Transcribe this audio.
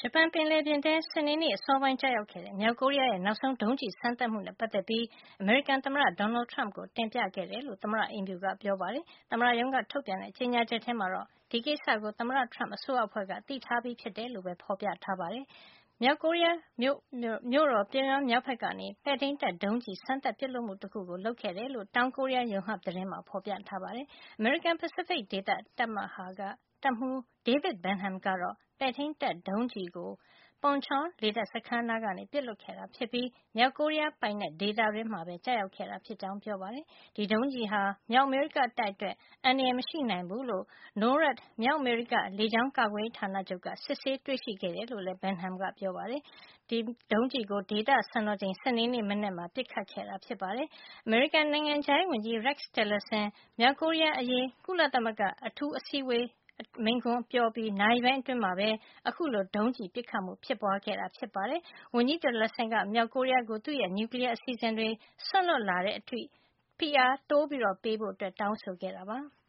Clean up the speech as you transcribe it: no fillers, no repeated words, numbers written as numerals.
ပန်ပင်လယ်ပြင်ထဲ စနေနေ့ အစောပိုင်း ကျရောက်ခဲ့တဲ့ မြောက်ကိုရီးယားရဲ့ နောက်ဆုံး ဒုံးကျည်စမ်းသပ်မှုနဲ့ ပတ်သက်ပြီး အမေရိကန်သမ္မတ Donald Trump ကို တင်ပြခဲ့တယ်လို့ သမ္မတအိမ်ဖြူက ပြောပါတယ်။ သမ္မတရုံးက ထုတ်ပြန်တဲ့ ကြေညာချက်ထဲမှာတော့ ဒီကိစ္စကို သမ္မတ Trump အစိုးရအဖွဲ့က သိထားပြီးဖြစ်တယ်လို့ပဲ ဖော်ပြထားပါတယ်။ မြောက်ကိုရီးယားမြို့တော် ပြုံယမ်းမြောက်ဘက်ကနေ ပဲ့ထိန်းတပ်ဒုံးကျည် စမ်းသပ်ပစ်လွှတ်မှု တခုကို လုပ်ခဲ့တယ်လို့ တောင်ကိုရီးယား Yonhap သတင်းမှာ ဖော်ပြထားပါတယ်။ အမေရိကန် ပစိဖိတ်ဒေသ တပ်မဟာ တပ်မှူး David Benham ကတော့ ပဲ့ထိန်းတပ်ဒုံးကျည်ကို Puncheon လေတပ်စခန်းနားကနေ ပစ်လွှတ်ခဲ့တာဖြစ်ပြီး မြောက်ကိုရီးယားပိုင်နက် ဒေသတွင်းမှာပဲ ကျရောက်ခဲ့တာဖြစ်ကြောင်း ပြောပါတယ်။ ဒီဒုံးကျည်ဟာ မြောက်အမေရိကတိုက်အတွက် အန္တရာယ် မရှိနိုင်ဘူးလို့ NORAD မြောက်အမေရိက လေကြောင်းကာကွယ်ရေးဌာနချုပ်က စစ်ဆေးတွေ့ရှိခဲ့တယ်လို့လည်း Benham က ပြောပါတယ်။ ဒီဒုံးကျည်ကို ဒေသစံတော်ချိန် စနေနေ့ မနက်မှာ ပစ်ခတ်ခဲ့တာ ဖြစ်ပါတယ်။ အမေရိကန် နိုင်ငံခြားရေးဝန်ကြီး Rex Tillerson မြောက်ကိုရီးယားအရေး ကုလသမဂ္ဂ အထူးအစည်းအဝေး မိန့်ခွန်းပြောအပြီး နာရီပိုင်းအတွင်းမှာပဲ အခုလို ဒုံးကျည်ပစ်ခတ်မှု ဖြစ်ပွားခဲ့တာ ဖြစ်ပါတယ်။ ဝန်ကြီး Tillerson က မြောက်ကိုရီးယားကို သူ့ရဲ့ နျူကလီးယား အစီအစဉ်တွေ စွန့်လွှတ်လာတဲ့အထိ ဖိအားတိုးပေးဖို့ တောင်းဆိုခဲ့တာပါ။